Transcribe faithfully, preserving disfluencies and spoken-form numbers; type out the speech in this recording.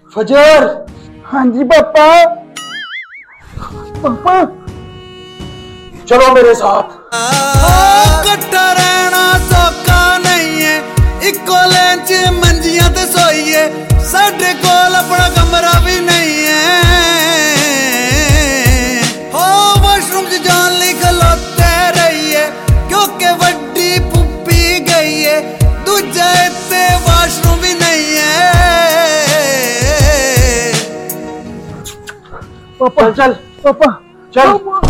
फजर। हाँ जी पापा। पापा चलो मेरे साथ। कट्ठा रहना सौखा नहीं है, इको लेन च मंजियां ते सोईए, साडे कोल अपना कमरा भी नहीं है। हो वाशरूम च जान ली खलोते रहिए, क्योंकि वड्डी पुप्पी गई है, दूजा इत्ते वाशरूम भी नहीं है। पापा चल चल पापा चल। पापा।